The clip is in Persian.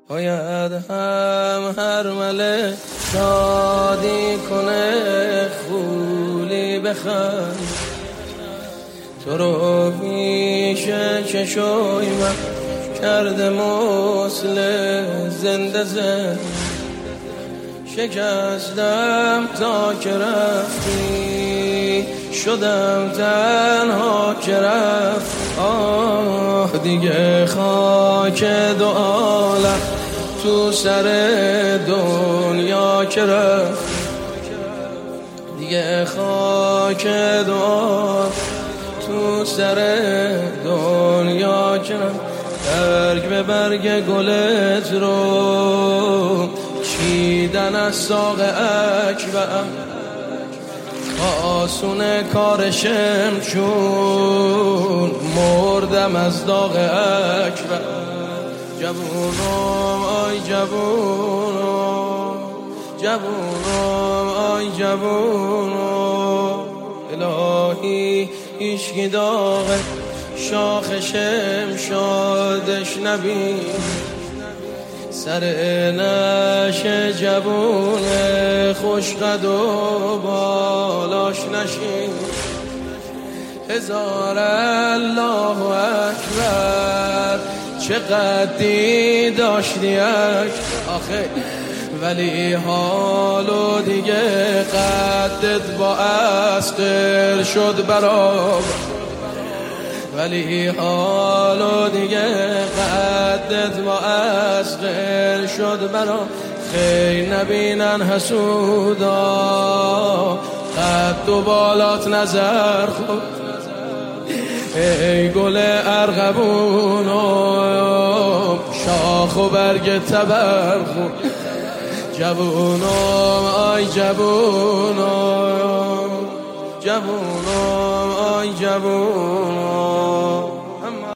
باید هم هر مله شادی کنه خولی بخند تو رو پیش چشوی من کرده مثل زنده زند شکستم تا که رفتی شدم تنها که رفت آه دیگه خاک دو عالم تو سر دنیا که رفت دیگه خاک دو عالم تو سر دنیا که رفت برگ به برگ گلت رو چیدن از ساق اکبر آسونه کارشم چون مردم از داغ اکبر جوونم آی جوونم جوونم آی جوونم الهی عشقی داغه شاخشم شادش نبین سر نشه جوونه خوشقد و بالاش نشین هزار الله اکبر چه قدی داشتی آخه ولی حالو دیگه قدت با اسقر شد برام ولی حالو دیگه قدت با اسقر شد برام خیر نبینن حسودا قد و بالات نظر خود ای گل ارغبونم شاخ و برگ تبر خود جوونم آی جوونم جوونم آی جوونم